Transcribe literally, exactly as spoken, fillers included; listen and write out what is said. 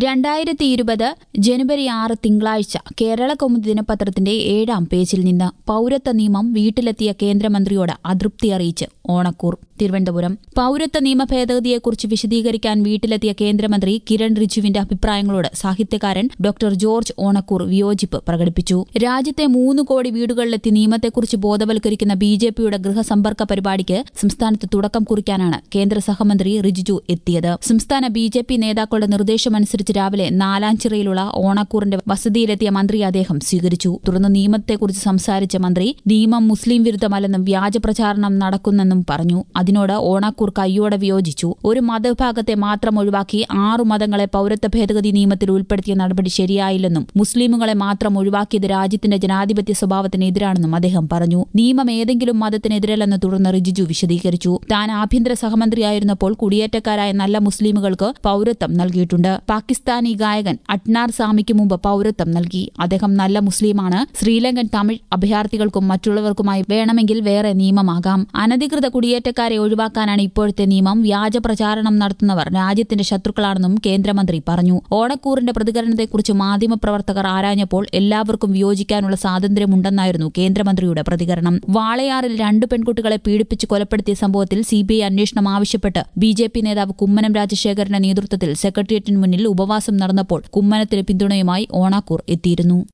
രണ്ടായിരത്തി ഇരുപത് ജനുവരി ആറ് തിങ്കളാഴ്ച കേരളകൗമുദി ദിനപത്രത്തിന്റെ ഏഴാം പേജിൽ നിന്ന് പൌരത്വ നിയമം വീട്ടിലെത്തിയ കേന്ദ്രമന്ത്രിയോട് അതൃപ്തി അറിയിച്ച് ഓണക്കൂർ. തിരുവനന്തപുരം. പൌരത്വ നിയമ ഭേദഗതിയെക്കുറിച്ച് വിശദീകരിക്കാൻ വീട്ടിലെത്തിയ കേന്ദ്രമന്ത്രി കിരൺ റിജിജുവിന്റെ അഭിപ്രായങ്ങളോട് സാഹിത്യകാരൻ ഡോക്ടർ ജോർജ് ഓണക്കൂർ വിയോജിപ്പ് പ്രകടിപ്പിച്ചു. രാജ്യത്തെ മൂന്ന് കോടി വീടുകളിലെത്തി നിയമത്തെക്കുറിച്ച് ബോധവൽക്കരിക്കുന്ന ബി ജെ പിയുടെ ഗൃഹസമ്പർക്ക പരിപാടിക്ക് സംസ്ഥാനത്ത് തുടക്കം കുറിക്കാനാണ് കേന്ദ്ര സഹമന്ത്രി റിജിജു എത്തിയത്. സംസ്ഥാന ബി ജെ പി നേതാക്കളുടെ നിർദ്ദേശമനുസരിച്ച് രാവിലെ നാലാഞ്ചിറയിലുള്ള ഓണക്കൂറിന്റെ വസതിയിലെത്തിയ മന്ത്രി അദ്ദേഹം സ്വീകരിച്ചു. തുടർന്ന് നിയമത്തെക്കുറിച്ച് സംസാരിച്ച മന്ത്രി നിയമം മുസ്ലിം വിരുദ്ധമല്ലെന്നും വ്യാജപ്രചാരണം നടക്കുന്നെന്നും പറഞ്ഞു. അതിനോട് ഓണക്കൂർ കയ്യോടെ വിയോജിച്ചു. ഒരു മതവിഭാഗത്തെ മാത്രം ഒഴിവാക്കി ആറു മതങ്ങളെ പൌരത്വ ഭേദഗതി നിയമത്തിൽ ഉൾപ്പെടുത്തിയ നടപടി ശരിയായില്ലെന്നും മുസ്ലിമുകളെ മാത്രം ഒഴിവാക്കിയത് രാജ്യത്തിന്റെ ജനാധിപത്യ സ്വഭാവത്തിന് എതിരാണെന്നും അദ്ദേഹം പറഞ്ഞു. നിയമം ഏതെങ്കിലും മതത്തിനെതിരല്ലെന്ന് തുടർന്ന് റിജിജു വിശദീകരിച്ചു. താൻ ആഭ്യന്തര സഹമന്ത്രിയായിരുന്നപ്പോൾ കുടിയേറ്റക്കാരായ നല്ല മുസ്ലിമുകൾക്ക് പൌരത്വം നൽകിയിട്ടുണ്ട്. പാകിസ്ഥാനി ഗായകൻ അട്നാർ സാമിക്ക് മുമ്പ് പൌരത്വം നൽകി. അദ്ദേഹം നല്ല മുസ്ലിമാണ്. ശ്രീലങ്കൻ തമിഴ് അഭയാർത്ഥികൾക്കും മറ്റുള്ളവർക്കുമായി വേണമെങ്കിൽ വേറെ നിയമമാകാം. അനധികൃത കുടിയേറ്റക്കാരെ ഒഴിവാക്കാനാണ് ഇപ്പോഴത്തെ നിയമം. വ്യാജ പ്രചാരണം നടത്തുന്നവർ രാജ്യത്തിന്റെ ശത്രുക്കളാണെന്നും കേന്ദ്രമന്ത്രി പറഞ്ഞു. ഓണക്കൂറിന്റെ പ്രതികരണത്തെക്കുറിച്ച് മാധ്യമപ്രവർത്തകർ ആരാഞ്ഞപ്പോൾ എല്ലാവർക്കും വിയോജിക്കാനുള്ള സ്വാതന്ത്ര്യമുണ്ടെന്നായിരുന്നു കേന്ദ്രമന്ത്രിയുടെ പ്രതികരണം. വാളയാറിൽ രണ്ടു പെൺകുട്ടികളെ പീഡിപ്പിച്ച് കൊലപ്പെടുത്തിയ സംഭവത്തിൽ സിബിഐ അന്വേഷണം ആവശ്യപ്പെട്ട് ബി ജെ പി നേതാവ് കുമ്മനം രാജശേഖരന്റെ നേതൃത്വത്തിൽ സെക്രട്ടേറിയറ്റിന് മുന്നിൽ ഉപവാസം നടന്നപ്പോൾ കുമ്മനത്തിന് പിന്തുണയുമായി ഓണക്കൂർ എത്തിയിരുന്നു.